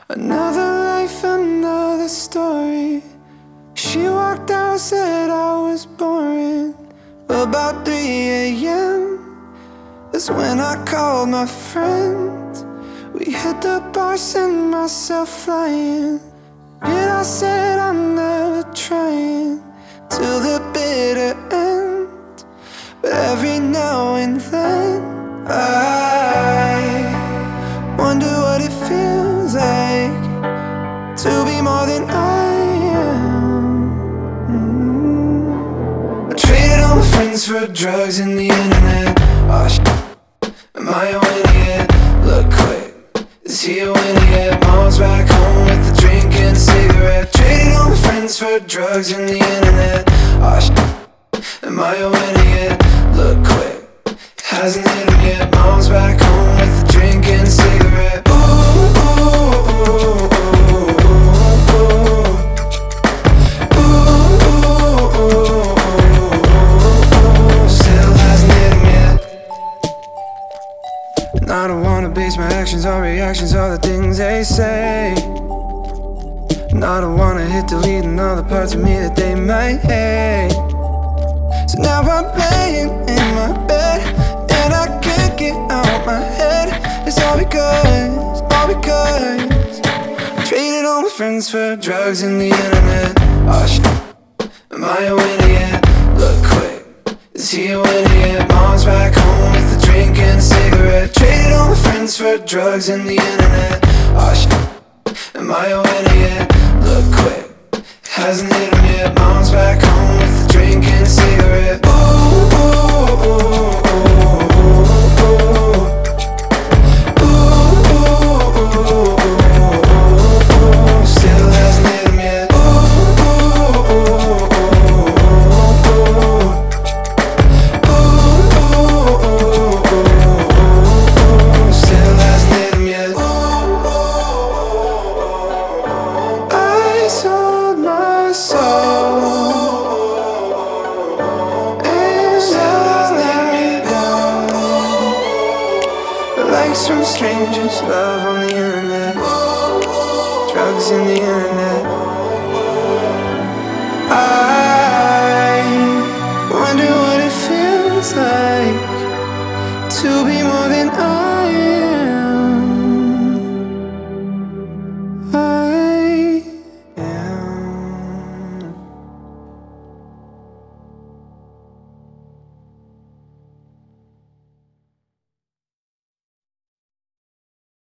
Another life, another story. She walked out, said I was boring. About 3 a.m. That's when I called my friends. We hit the bar, sent myself flying. Yet I said I'm never trying till the bitter end. But every now and then I wonder what it feels like to be more than I am. I traded all my friends for drugs and the internet. Oh am I a winner yet? Look quick, is he a winner yet? Mom's back home with a drink and a cigarette. Traded all my friends for drugs and the internet. Oh am I a winner yet? Look quick, it hasn't hit him yet. Mom's back home with a drink and a cigarette. Ooh, ooh, ooh, ooh, ooh, ooh. I don't wanna base my actions on reactions, all the things they say. And I don't wanna hit delete and all the parts of me that they might hate. So now I'm laying in my bed and I can't get out my head. It's all because I traded all my friends for drugs and the internet. Oh am I a winner yet? Look quick, is he a winner yet? Mom's back home with a drink and a cigarette. Traded all my friends for drugs and the internet. Oh am I a winner yet? Look quick, it hasn't hit him yet. Mom's back home with a drink and a cigarette. Ooh, ooh, ooh, ooh, ooh, ooh. Ooh, ooh, ooh, ooh, ooh. Still hasn't hit him yet. Ooh, ooh, ooh, ooh, ooh. Still hasn't hit him yet. I sold my soul and I let it down. Likes from strangers, love on the internet, drugs in the internet. I wonder what it feels like to be